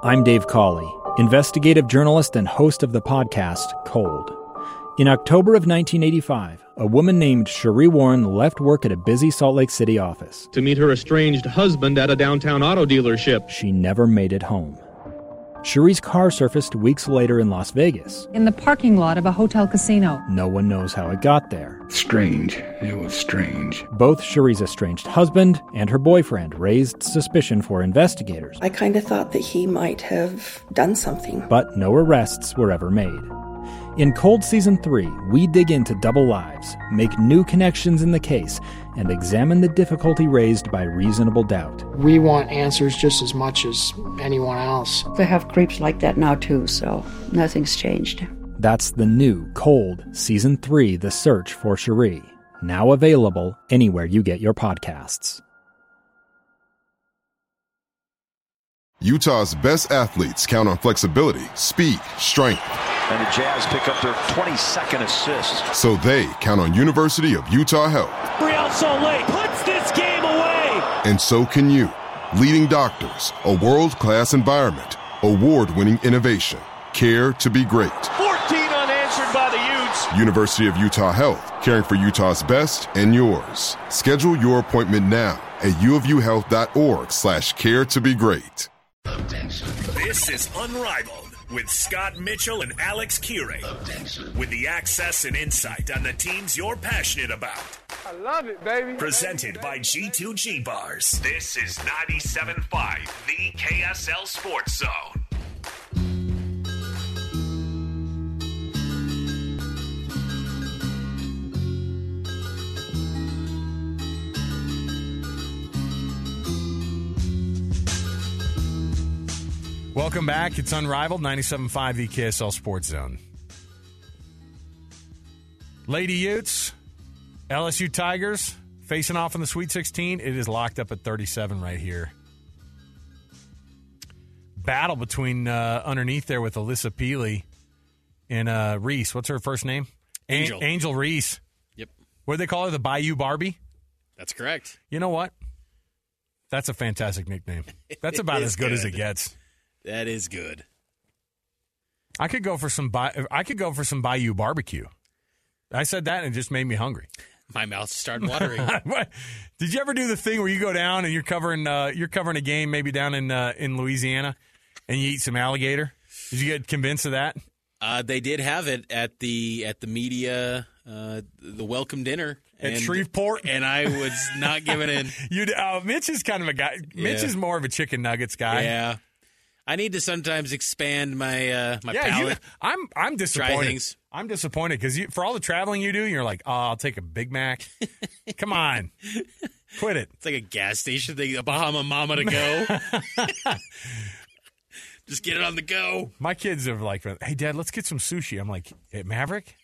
I'm Dave Cawley, investigative journalist and host of the podcast Cold. In October of 1985, a woman named Sheree Warren left work at a busy Salt Lake City office to meet her estranged husband at a downtown auto dealership. She never made it home. Sheree's car surfaced weeks later in Las Vegas. In the parking lot of a hotel casino. No one knows how it got there. Strange. It was strange. Both Sheree's estranged husband and her boyfriend raised suspicion for investigators. I kind of thought that he might have done something. But no arrests were ever made. In Cold Season 3, we dig into double lives, make new connections in the case, and examine the difficulty raised by reasonable doubt. We want answers just as much as anyone else. They have creeps like that now too, so nothing's changed. That's the new Cold Season 3, The Search for Sheree, now available anywhere you get your podcasts. Utah's best athletes count on flexibility, speed, strength. And the Jazz pick up their 22nd assist. So they count on University of Utah Health. Real Salt Lake puts this game away. And so can you. Leading doctors, a world-class environment, award-winning innovation, care to be great. 14 unanswered by the Utes. University of Utah Health, caring for Utah's best and yours. Schedule your appointment now at uofuhealth.org/care to be great. This is Unrivaled with Scott Mitchell and Alex Kirey. With the access and insight on the teams you're passionate about. I love it, baby. Presented by G2G Bars. This is 97.5, the KSL Sports Zone. Welcome back. It's Unrivaled, 97.5, the KSL Sports Zone. Lady Utes, LSU Tigers, facing off in the Sweet 16. It is locked up at 37 right here. Battle between underneath there with Alyssa Peely and Reese. What's her first name? Angel. Angel Reese. Yep. What do they call her? The Bayou Barbie? That's correct. You know what? That's a fantastic nickname. That's about as good as it gets. That is good. I could go for some Bayou barbecue. I said that and it just made me hungry. My mouth started watering. Did you ever do the thing where you go down and you're covering a game maybe down in Louisiana and you eat some alligator? Did you get convinced of that? They did have it at the media the welcome dinner at Shreveport, and I was not giving in. Mitch is kind of a guy. Mitch is more of a chicken nuggets guy. Yeah. I need to sometimes expand my palate. I'm disappointed. Try things. I'm disappointed because for all the traveling you do, you're like, oh, I'll take a Big Mac. Come on, quit it. It's like a gas station thing, a Bahama Mama to go. Just get it on the go. My kids are like, hey, Dad, let's get some sushi. I'm like, at Maverick?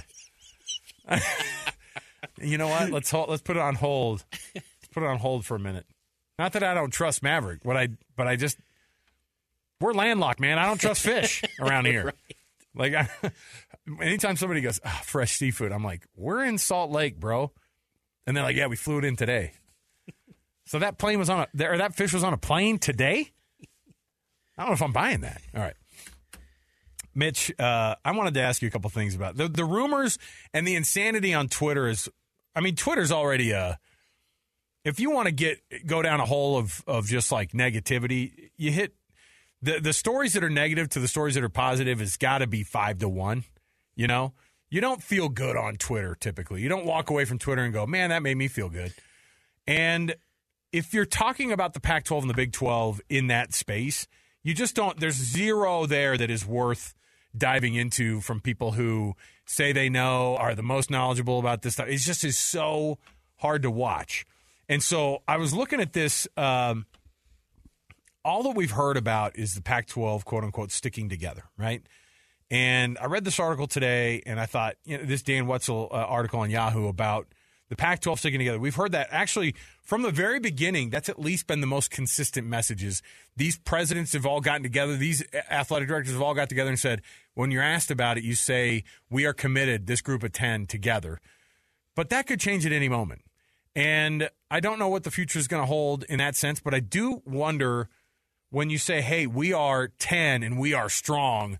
You know what? Let's put it on hold. Let's put it on hold for a minute. Not that I don't trust Maverick, but I just. We're landlocked, man. I don't trust fish around here. Right. Like, anytime somebody goes, fresh seafood, I'm like, we're in Salt Lake, bro. And they're like, yeah, we flew it in today. So that plane was that fish was on a plane today? I don't know if I'm buying that. All right. Mitch, I wanted to ask you a couple things about the rumors and the insanity on Twitter Twitter's already if you want to go down a hole of just like negativity, you hit the stories that are negative to the stories that are positive has got to be 5-1. You know, you don't feel good on Twitter typically. You don't walk away from Twitter and go, man, that made me feel good. And if you're talking about the Pac-12 and the Big 12 in that space, you just don't. There's zero there that is worth diving into from people who say they know, are the most knowledgeable about this stuff. It just is so hard to watch. And so I was looking at this. All that we've heard about is the Pac-12, quote unquote, sticking together, right? And I read this article today, and I thought, this Dan Wetzel article on Yahoo about the Pac-12 sticking together. We've heard that actually from the very beginning. That's at least been the most consistent messages. These presidents have all gotten together. These athletic directors have all got together and said, when you're asked about it, you say, we are committed, this group of 10 together. But that could change at any moment. And I don't know what the future is going to hold in that sense, but I do wonder when you say, hey, we are 10 and we are strong,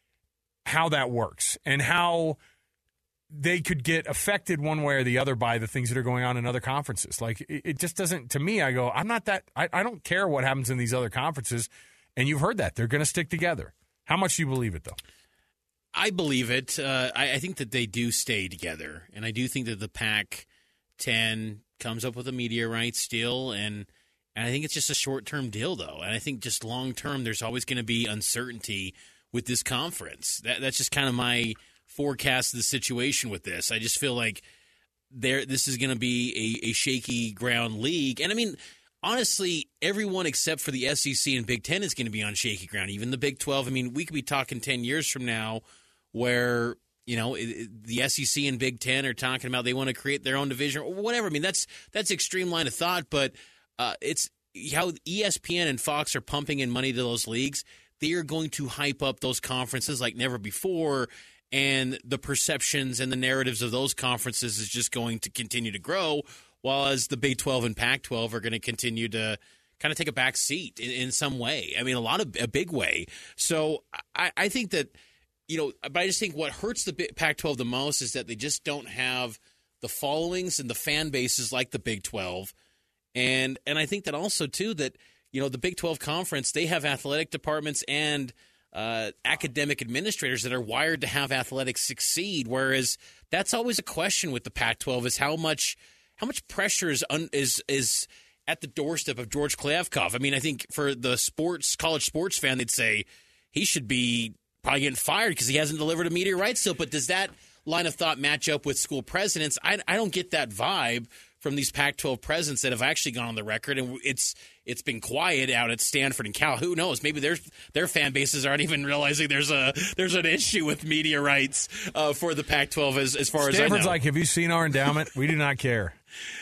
how that works and how they could get affected one way or the other by the things that are going on in other conferences. Like, it just doesn't, to me, I go, I'm not that, I don't care what happens in these other conferences. And you've heard that. They're going to stick together. How much do you believe it, though? I believe it. I think that they do stay together. And I do think that the Pac-10 comes up with a media rights deal. And I think it's just a short-term deal, though. And I think just long-term, there's always going to be uncertainty with this conference. That's just kind of my forecast of the situation with this. I just feel like this is going to be a shaky ground league. And, I mean, honestly, everyone except for the SEC and Big Ten is going to be on shaky ground, even the Big 12. I mean, we could be talking 10 years from now where, you know, the SEC and Big Ten are talking about they want to create their own division or whatever. I mean, that's extreme line of thought, but it's how ESPN and Fox are pumping in money to those leagues. They are going to hype up those conferences like never before, and the perceptions and the narratives of those conferences is just going to continue to grow, while as the Big 12 and Pac-12 are going to continue to kind of take a back seat in some way. I mean, a big way. So I think that, you know, but I just think what hurts the Pac-12 the most is that they just don't have the followings and the fan bases like the Big 12. And I think that also, too, that, you know, the Big 12 conference, they have athletic departments and academic administrators that are wired to have athletics succeed, whereas that's always a question with the Pac-12 is how much pressure is at the doorstep of George Kliavkoff. I mean, I think for the college sports fan, they'd say he should be probably getting fired because he hasn't delivered a media rights deal. But does that line of thought match up with school presidents? I don't get that vibe from these Pac-12 presidents that have actually gone on the record, and it's been quiet out at Stanford and Cal. Who knows? Maybe their fan bases aren't even realizing there's an issue with media rights for the Pac-12 as far as I know. Stanford's like, have you seen our endowment? We do not care.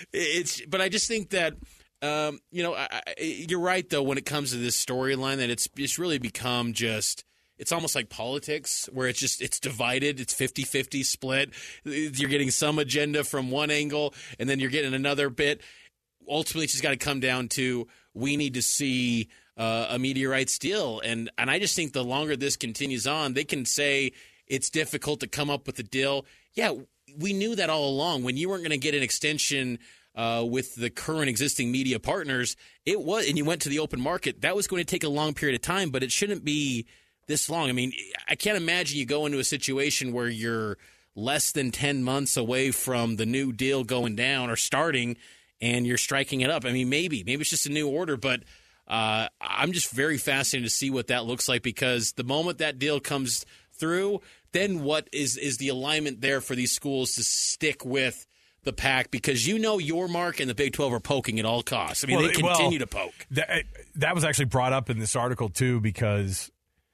But I just think that you know, you're right though when it comes to this storyline that it's really become just. It's almost like politics where it's divided. It's 50-50 split. You're getting some agenda from one angle, and then you're getting another bit. Ultimately, it's just got to come down to we need to see a media rights deal. And I just think the longer this continues on, they can say it's difficult to come up with a deal. Yeah, we knew that all along. When you weren't going to get an extension with the current existing media partners, and you went to the open market, that was going to take a long period of time, but it shouldn't be this long. I mean, I can't imagine you go into a situation where you're less than 10 months away from the new deal going down or starting and you're striking it up. I mean, maybe it's just a new order, but I'm just very fascinated to see what that looks like because the moment that deal comes through, then what is the alignment there for these schools to stick with the Pac because you know your mark and the Big 12 are poking at all costs. I mean, they continue to poke. That was actually brought up in this article, too, because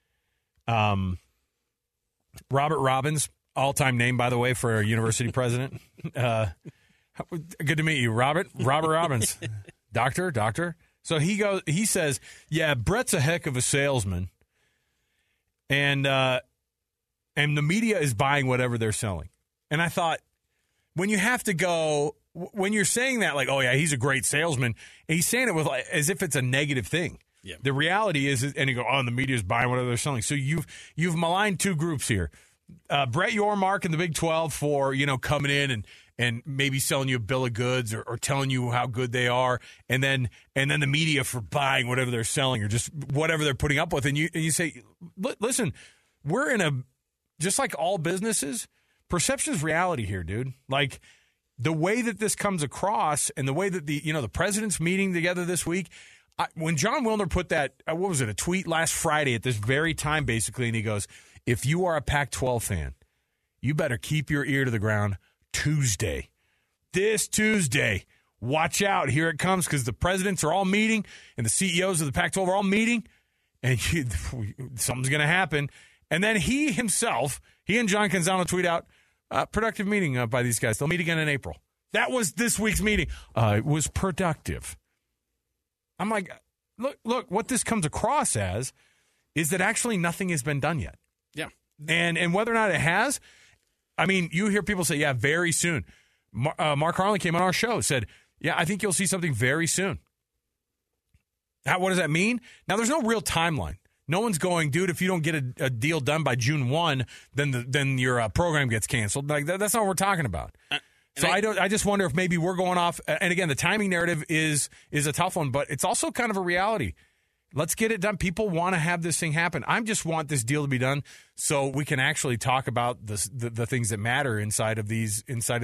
Robert Robbins, all-time name, by the way, for a university president. Good to meet you, Robert Robbins. Doctor. So he says, yeah, Brett's a heck of a salesman. And the media is buying whatever they're selling. And I thought, when you have to go, when you're saying that, like, oh, yeah, he's a great salesman, and he's saying it with as if it's a negative thing. Yeah. The reality is, and you go, oh, and the media's buying whatever they're selling. So you've maligned two groups here. Brett Yormark and the Big 12 for, you know, coming in and maybe selling you a bill of goods or telling you how good they are, and then the media for buying whatever they're selling or just whatever they're putting up with. And you say, listen, we're in just like all businesses, perception is reality here, dude. Like the way that this comes across and the way that the president's meeting together this week. When John Wilner put that, a tweet last Friday at this very time, basically, and he goes, if you are a Pac-12 fan, you better keep your ear to the ground Tuesday. This Tuesday. Watch out. Here it comes because the presidents are all meeting and the CEOs of the Pac-12 are all meeting, and something's going to happen. And then he and John Canzano tweet out, productive meeting by these guys. They'll meet again in April. That was this week's meeting. It was productive. I'm like, look, what this comes across as is that actually nothing has been done yet. Yeah. And whether or not it has, I mean, you hear people say, yeah, very soon. Mark Harlan came on our show, said, yeah, I think you'll see something very soon. What does that mean? Now, there's no real timeline. No one's going, dude, if you don't get a deal done by June 1, then your program gets canceled. Like that's not what we're talking about. So I just wonder if maybe we're going off. And again, the timing narrative is a tough one, but it's also kind of a reality. Let's get it done. People want to have this thing happen. I just want this deal to be done so we can actually talk about the things that matter inside of these.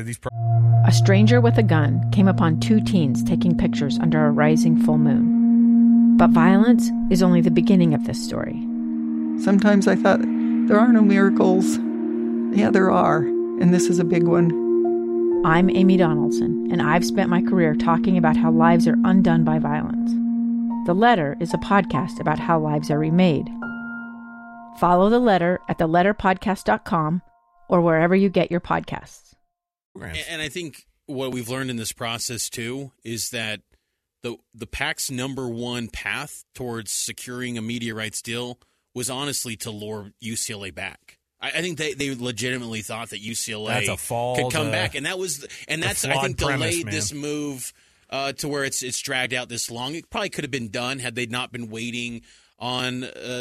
A stranger with a gun came upon 2 teens taking pictures under a rising full moon. But violence is only the beginning of this story. Sometimes I thought, there are no miracles. Yeah, there are. And this is a big one. I'm Amy Donaldson, and I've spent my career talking about how lives are undone by violence. The Letter is a podcast about how lives are remade. Follow The Letter at theletterpodcast.com or wherever you get your podcasts. And I think what we've learned in this process, too, is that the PAC's number one path towards securing a media rights deal was honestly to lure UCLA back. I think they legitimately thought that UCLA could come back, and that's I think delayed this move to where it's dragged out this long. It probably could have been done had they not been waiting on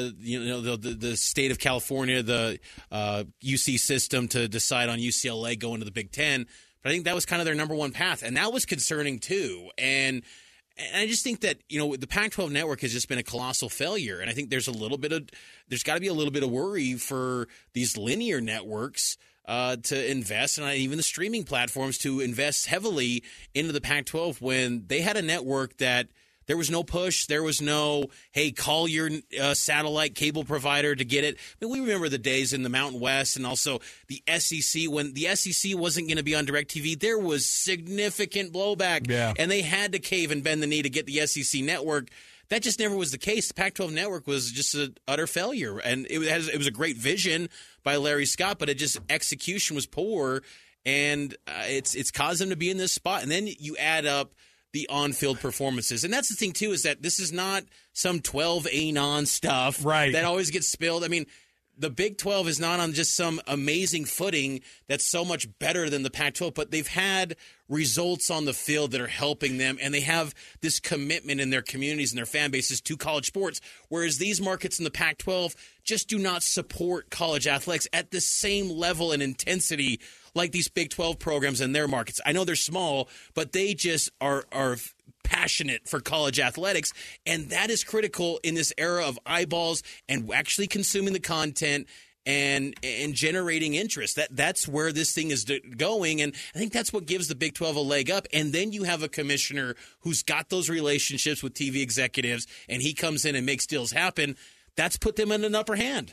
the state of California, the UC system to decide on UCLA going to the Big Ten. But I think that was kind of their number one path, and that was concerning too. And I just think that, the Pac-12 network has just been a colossal failure. And I think there's got to be a little bit of worry for these linear networks to invest, and even the streaming platforms to invest heavily into the Pac-12 when they had a network that there was no push. There was no, hey, call your satellite cable provider to get it. I mean, we remember the days in the Mountain West and also the SEC. When the SEC wasn't going to be on DirecTV, there was significant blowback. Yeah. And they had to cave and bend the knee to get the SEC network. That just never was the case. The Pac-12 network was just an utter failure. And it was a great vision by Larry Scott, but execution was poor. And it's caused them to be in this spot. And then you add up the on-field performances. And that's the thing, too, is that this is not some 12 anon stuff that always gets spilled. I mean, the Big 12 is not on just some amazing footing that's so much better than the Pac-12, but they've had results on the field that are helping them, and they have this commitment in their communities and their fan bases to college sports, whereas these markets in the Pac-12 just do not support college athletics at the same level and intensity like these Big 12 programs in their markets. I know they're small, but they just are passionate for college athletics, and that is critical in this era of eyeballs and actually consuming the content and generating interest. That's where this thing is going, and I think that's what gives the Big 12 a leg up. And then you have a commissioner who's got those relationships with TV executives, and he comes in and makes deals happen. That's put them in an upper hand.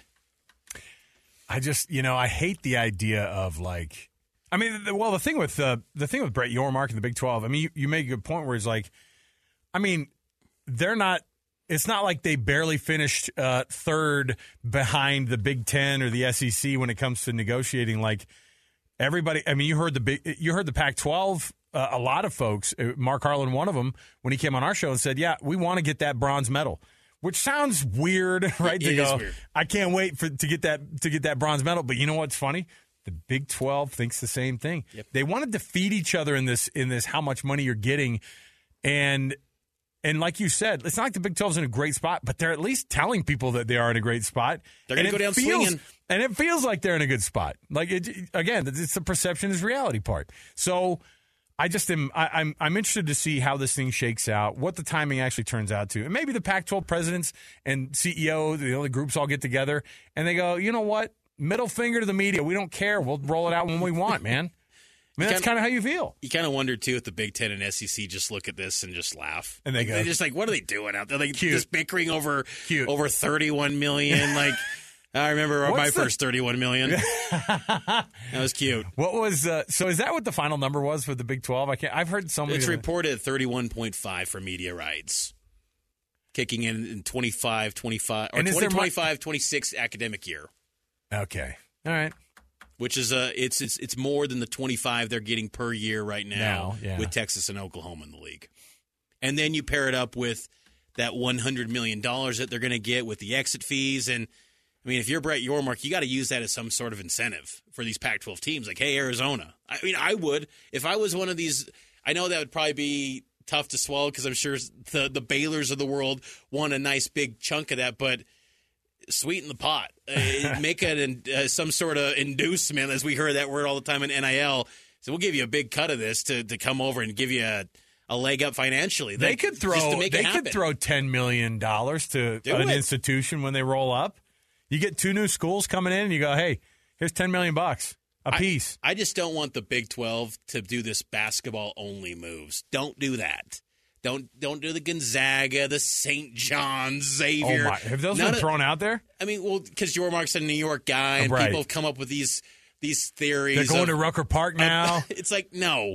I just, I hate the idea of the thing with Brett Yormark and the Big 12. I mean, you make a good point where it's like, I mean, they're not. It's not like they barely finished third behind the Big Ten or the SEC when it comes to negotiating. Like everybody, I mean, you heard the Pac-12. A lot of folks, Mark Harlan, one of them, when he came on our show and said, "Yeah, we want to get that bronze medal." Which sounds weird, right? It is weird. I can't wait to get that bronze medal. But you know what's funny? The Big 12 thinks the same thing. Yep. They want to defeat each other in this how much money you're getting, and like you said, it's not like the Big 12's in a great spot, but they're at least telling people that they are in a great spot. They're going to go down swinging, and it feels like they're in a good spot. Like again, it's the perception is reality part. So. I just am. I'm interested to see how this thing shakes out, what the timing actually turns out to, and maybe the Pac-12 presidents and CEO, the groups all get together and they go, you know what, middle finger to the media. We don't care. We'll roll it out when we want, man. I mean, that's kind of how you feel. You kind of wonder too if the Big Ten and SEC just look at this and just laugh, and they go, they're just like, what are they doing out there? Like just bickering over $31 million, like. I remember my first $31 million. That was cute. What was so? Is that what the final number was for the Big 12? I've heard so many. It's reported at 31.5 for media rights, kicking in 25 or 2025-26 academic year. Okay, all right. Which is it's more than the 25 they're getting per year right now with Texas and Oklahoma in the league, and then you pair it up with that $100 million that they're going to get with the exit fees and. I mean, if you're Brett Yormark, you got to use that as some sort of incentive for these Pac-12 teams. Like, hey, Arizona. I mean, I would. If I was one of these, I know that would probably be tough to swallow because I'm sure the Baylors of the world want a nice big chunk of that, but sweeten the pot. Make it some sort of inducement, as we heard that word all the time in NIL. So we'll give you a big cut of this to come over and give you a leg up financially. They could throw $10 million to an institution when they roll up. You get 2 new schools coming in, and you go, hey, here's $10 million a piece. I just don't want the Big 12 to do this basketball only moves. Don't do that. Don't do the Gonzaga, the St. John's, Xavier. Oh my! Have those been thrown out there? I mean, well, because Yormark's a New York guy, and people have come up with these theories. They're going to Rucker Park now. It's like, no.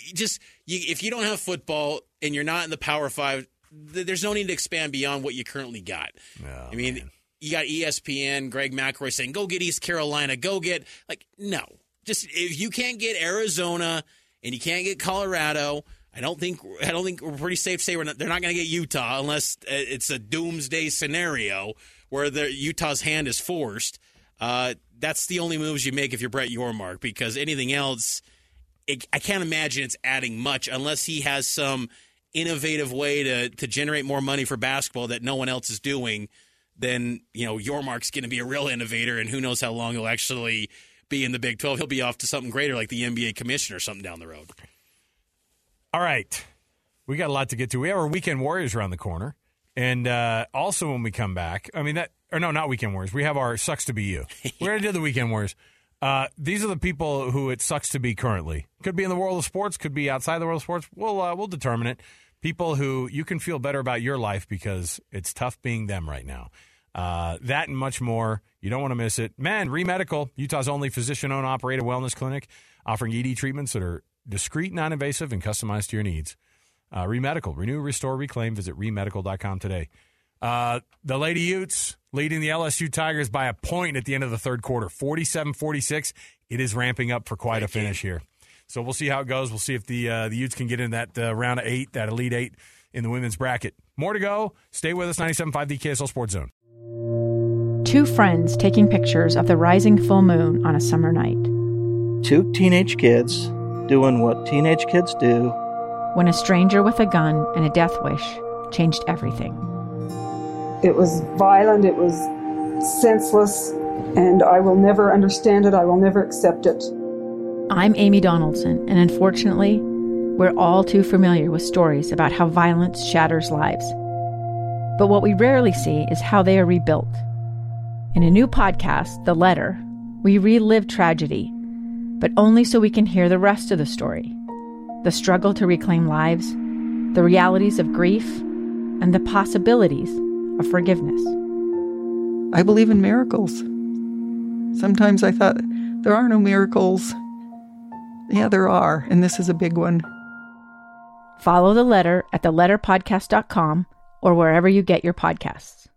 If you don't have football and you're not in the Power 5, there's no need to expand beyond what you currently got. Oh, I mean, man. You got ESPN, Greg McElroy saying, go get East Carolina, go get, no. Just if you can't get Arizona and you can't get Colorado, I don't think we're pretty safe to say they're not going to get Utah unless it's a doomsday scenario where Utah's hand is forced. That's the only moves you make if you're Brett Yormark, because anything else, I can't imagine it's adding much unless he has some innovative way to generate more money for basketball that no one else is doing. Then, Yormark's going to be a real innovator, and who knows how long he'll actually be in the Big 12. He'll be off to something greater like the NBA commissioner or something down the road. All right. We got a lot to get to. We have our Weekend Warriors around the corner. And also when we come back, not Weekend Warriors. We have our Sucks to Be You. We're going to do the Weekend Warriors. These are the people who it sucks to be currently. Could be in the world of sports, could be outside the world of sports. We'll determine it. People who you can feel better about your life because it's tough being them right now. That and much more. You don't want to miss it. Man, ReMedical, Utah's only physician-owned operated wellness clinic, offering ED treatments that are discreet, non-invasive, and customized to your needs. ReMedical, renew, restore, reclaim. Visit remedical.com today. The Lady Utes leading the LSU Tigers by a point at the end of the third quarter, 47-46. It is ramping up for quite a finish here. So we'll see how it goes. We'll see if the Utes can get in that round of 8, that Elite 8 in the women's bracket. More to go. Stay with us, 97.5, the KSL Sports Zone. 2 friends taking pictures of the rising full moon on a summer night. 2 teenage kids doing what teenage kids do. When a stranger with a gun and a death wish changed everything. It was violent, it was senseless, and I will never understand it, I will never accept it. I'm Amy Donaldson, and unfortunately, we're all too familiar with stories about how violence shatters lives. But what we rarely see is how they are rebuilt. In a new podcast, The Letter, we relive tragedy, but only so we can hear the rest of the story. The struggle to reclaim lives, the realities of grief, and the possibilities of forgiveness. I believe in miracles. Sometimes I thought, there are no miracles. Yeah, there are, and this is a big one. Follow The Letter at theletterpodcast.com or wherever you get your podcasts.